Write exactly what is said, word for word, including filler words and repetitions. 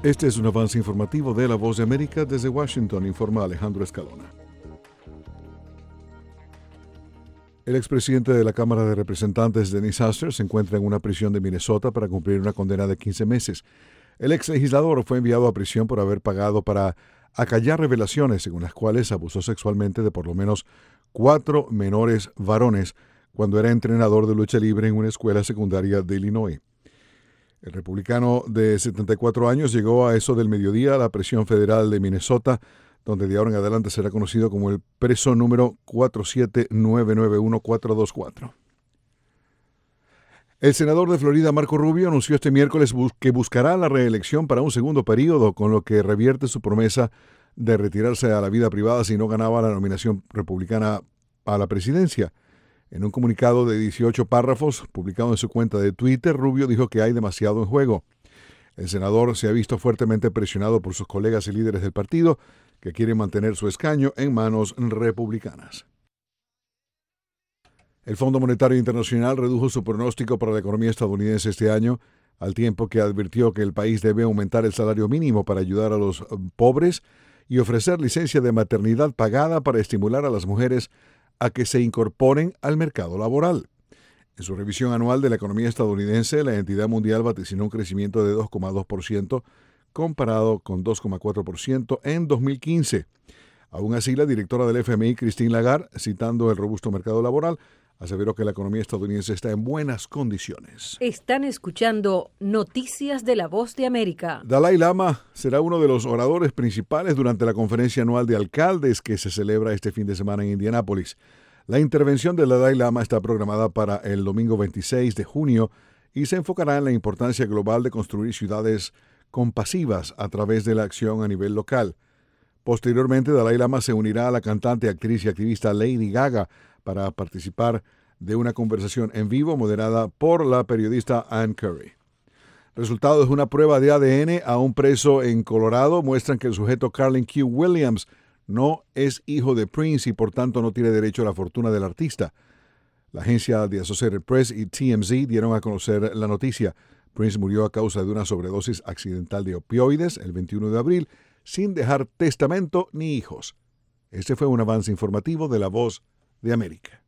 Este es un avance informativo de La Voz de América. Desde Washington informa Alejandro Escalona. El expresidente de la Cámara de Representantes, Dennis Hastert, se encuentra en una prisión de Minnesota para cumplir una condena de quince meses. El ex legislador fue enviado a prisión por haber pagado para acallar revelaciones según las cuales abusó sexualmente de por lo menos cuatro menores varones cuando era entrenador de lucha libre en una escuela secundaria de Illinois. El republicano de setenta y cuatro años llegó a eso del mediodía a la prisión federal de Minnesota, donde de ahora en adelante será conocido como el preso número cuatro siete nueve nueve uno cuatro dos cuatro. El senador de Florida, Marco Rubio, anunció este miércoles que buscará la reelección para un segundo período, con lo que revierte su promesa de retirarse a la vida privada si no ganaba la nominación republicana a la presidencia. En un comunicado de dieciocho párrafos publicado en su cuenta de Twitter, Rubio dijo que hay demasiado en juego. El senador se ha visto fuertemente presionado por sus colegas y líderes del partido, que quieren mantener su escaño en manos republicanas. El Fondo Monetario Internacional redujo su pronóstico para la economía estadounidense este año, al tiempo que advirtió que el país debe aumentar el salario mínimo para ayudar a los pobres y ofrecer licencia de maternidad pagada para estimular a las mujeres a que se incorporen al mercado laboral. En su revisión anual de la economía estadounidense, la entidad mundial vaticinó un crecimiento de dos coma dos por ciento comparado con dos coma cuatro por ciento en dos mil quince. Aún así, la directora del F M I, Christine Lagarde, citando el robusto mercado laboral, aseveró que la economía estadounidense está en buenas condiciones. Están escuchando Noticias de La Voz de América. Dalai Lama será uno de los oradores principales durante la conferencia anual de alcaldes que se celebra este fin de semana en Indianápolis. La intervención del Dalai Lama está programada para el domingo veintiséis de junio y se enfocará en la importancia global de construir ciudades compasivas a través de la acción a nivel local. Posteriormente, Dalai Lama se unirá a la cantante, actriz y activista Lady Gaga para participar de una conversación en vivo moderada por la periodista Ann Curry. Resultados de una prueba de A D N a un preso en Colorado muestran que el sujeto Carlin Q. Williams no es hijo de Prince y por tanto no tiene derecho a la fortuna del artista. La agencia de Associated Press y T M Z dieron a conocer la noticia. Prince murió a causa de una sobredosis accidental de opioides el veintiuno de abril sin dejar testamento ni hijos. Este fue un avance informativo de La Voz de América.